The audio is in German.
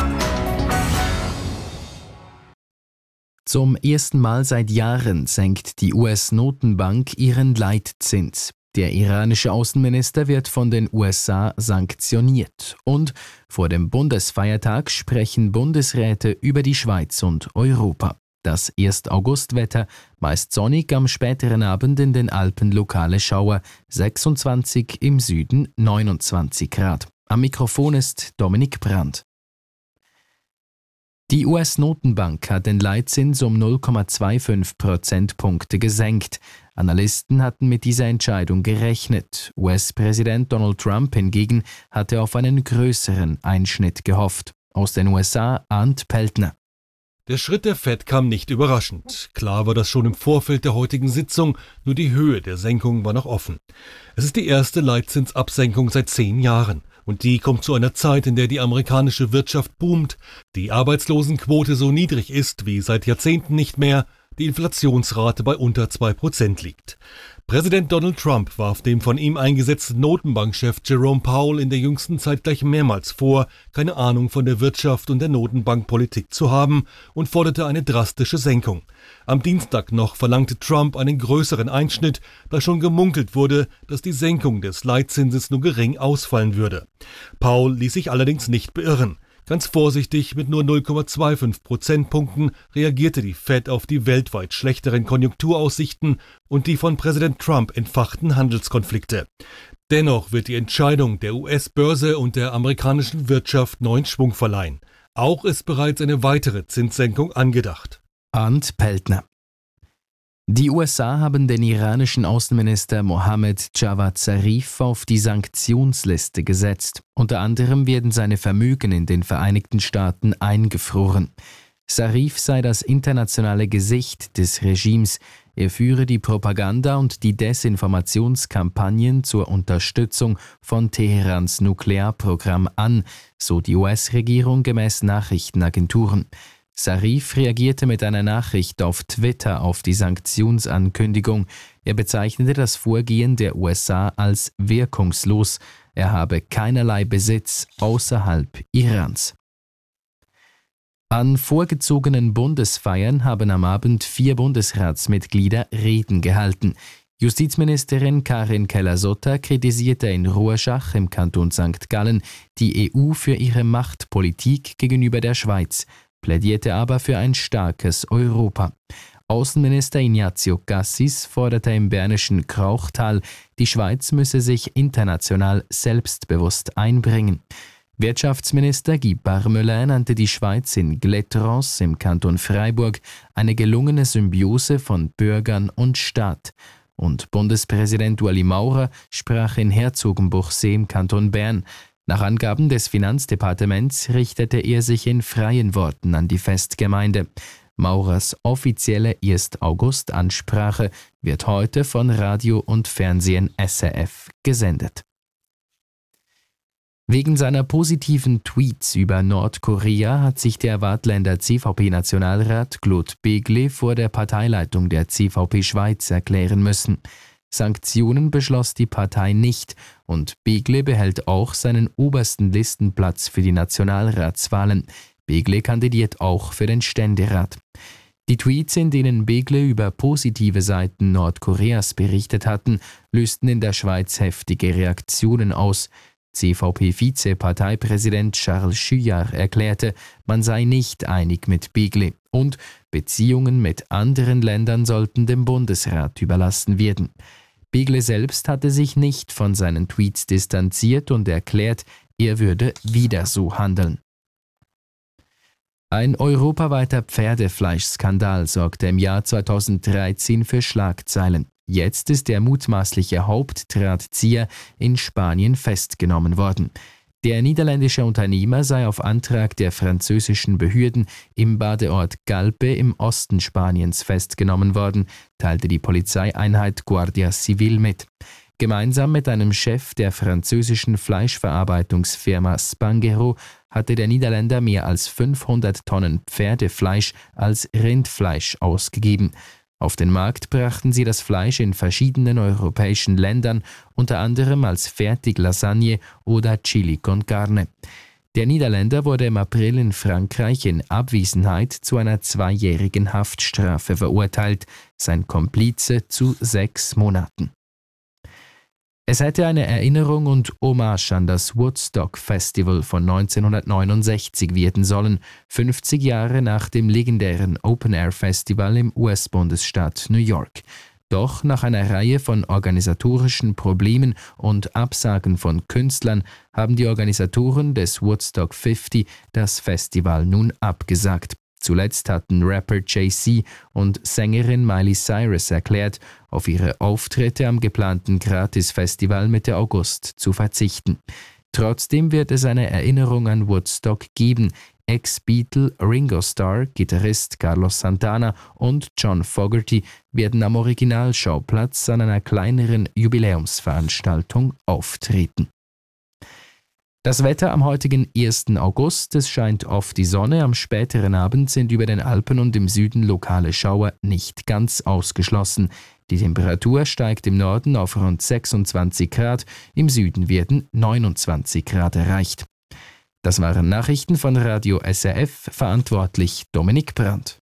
Zum ersten Mal seit Jahren senkt die US-Notenbank ihren Leitzins. Der iranische Außenminister wird von den USA sanktioniert. Und vor dem Bundesfeiertag sprechen Bundesräte über die Schweiz und Europa. Das 1. Augustwetter, meist sonnig, am späteren Abend in den Alpen lokale Schauer, 26, im Süden 29 Grad. Am Mikrofon ist Dominik Brandt. Die US-Notenbank hat den Leitzins um 0,25 Prozentpunkte gesenkt. Analysten hatten mit dieser Entscheidung gerechnet. US-Präsident Donald Trump hingegen hatte auf einen größeren Einschnitt gehofft. Aus den USA Arndt Peltner. Der Schritt der Fed kam nicht überraschend. Klar war das schon im Vorfeld der heutigen Sitzung, nur die Höhe der Senkung war noch offen. Es ist die erste Leitzinsabsenkung seit 10 Jahren. Und die kommt zu einer Zeit, in der die amerikanische Wirtschaft boomt, die Arbeitslosenquote so niedrig ist wie seit Jahrzehnten nicht mehr, die Inflationsrate bei unter 2% liegt. Präsident Donald Trump warf dem von ihm eingesetzten Notenbankchef Jerome Powell in der jüngsten Zeit gleich mehrmals vor, keine Ahnung von der Wirtschaft und der Notenbankpolitik zu haben und forderte eine drastische Senkung. Am Dienstag noch verlangte Trump einen größeren Einschnitt, da schon gemunkelt wurde, dass die Senkung des Leitzinses nur gering ausfallen würde. Powell ließ sich allerdings nicht beirren. Ganz vorsichtig mit nur 0,25 Prozentpunkten reagierte die Fed auf die weltweit schlechteren Konjunkturaussichten und die von Präsident Trump entfachten Handelskonflikte. Dennoch wird die Entscheidung der US-Börse und der amerikanischen Wirtschaft neuen Schwung verleihen. Auch ist bereits eine weitere Zinssenkung angedacht. Arndt Peltner. Die USA haben den iranischen Außenminister Mohammad Javad Zarif auf die Sanktionsliste gesetzt. Unter anderem werden seine Vermögen in den Vereinigten Staaten eingefroren. Zarif sei das internationale Gesicht des Regimes. Er führe die Propaganda und die Desinformationskampagnen zur Unterstützung von Teherans Nuklearprogramm an, so die US-Regierung gemäß Nachrichtenagenturen. Zarif reagierte mit einer Nachricht auf Twitter auf die Sanktionsankündigung. Er bezeichnete das Vorgehen der USA als wirkungslos. Er habe keinerlei Besitz außerhalb Irans. An vorgezogenen Bundesfeiern haben am Abend 4 Bundesratsmitglieder Reden gehalten. Justizministerin Karin Keller-Sutter kritisierte in Rorschach im Kanton St. Gallen die EU für ihre Machtpolitik gegenüber der Schweiz, plädierte aber für ein starkes Europa. Außenminister Ignazio Cassis forderte im bernischen Krauchtal, die Schweiz müsse sich international selbstbewusst einbringen. Wirtschaftsminister Guy Parmelin nannte die Schweiz in Glettrans im Kanton Freiburg eine gelungene Symbiose von Bürgern und Staat. Und Bundespräsident Ueli Maurer sprach in Herzogenbuchsee im Kanton Bern. Nach Angaben des Finanzdepartements richtete er sich in freien Worten an die Festgemeinde. Maurers offizielle 1. August-Ansprache wird heute von Radio und Fernsehen SRF gesendet. Wegen seiner positiven Tweets über Nordkorea hat sich der Waadtländer CVP-Nationalrat Claude Begle vor der Parteileitung der CVP Schweiz erklären müssen. Sanktionen beschloss die Partei nicht und Begle behält auch seinen obersten Listenplatz für die Nationalratswahlen. Begle kandidiert auch für den Ständerat. Die Tweets, in denen Begle über positive Seiten Nordkoreas berichtet hatten, lösten in der Schweiz heftige Reaktionen aus. CVP-Vizeparteipräsident Charles Schuyard erklärte, man sei nicht einig mit Begle und Beziehungen mit anderen Ländern sollten dem Bundesrat überlassen werden. Begle selbst hatte sich nicht von seinen Tweets distanziert und erklärt, er würde wieder so handeln. Ein europaweiter Pferdefleischskandal sorgte im Jahr 2013 für Schlagzeilen. Jetzt ist der mutmaßliche Hauptdrahtzieher in Spanien festgenommen worden. Der niederländische Unternehmer sei auf Antrag der französischen Behörden im Badeort Galpe im Osten Spaniens festgenommen worden, teilte die Polizeieinheit Guardia Civil mit. Gemeinsam mit einem Chef der französischen Fleischverarbeitungsfirma Spanghero hatte der Niederländer mehr als 500 Tonnen Pferdefleisch als Rindfleisch ausgegeben. Auf den Markt brachten sie das Fleisch in verschiedenen europäischen Ländern, unter anderem als Fertiglasagne oder Chili con Carne. Der Niederländer wurde im April in Frankreich in Abwesenheit zu einer 2-jährigen Haftstrafe verurteilt, sein Komplize zu 6 Monaten. Es hätte eine Erinnerung und Hommage an das Woodstock Festival von 1969 werden sollen, 50 Jahre nach dem legendären Open-Air-Festival im US-Bundesstaat New York. Doch nach einer Reihe von organisatorischen Problemen und Absagen von Künstlern haben die Organisatoren des Woodstock 50 das Festival nun abgesagt. Zuletzt hatten Rapper Jay-Z und Sängerin Miley Cyrus erklärt, auf ihre Auftritte am geplanten Gratis-Festival Mitte August zu verzichten. Trotzdem wird es eine Erinnerung an Woodstock geben. Ex-Beatle Ringo Starr, Gitarrist Carlos Santana und John Fogerty werden am Originalschauplatz an einer kleineren Jubiläumsveranstaltung auftreten. Das Wetter am heutigen 1. August, es scheint oft die Sonne, am späteren Abend sind über den Alpen und im Süden lokale Schauer nicht ganz ausgeschlossen. Die Temperatur steigt im Norden auf rund 26 Grad, im Süden werden 29 Grad erreicht. Das waren Nachrichten von Radio SRF, verantwortlich Dominik Brandt.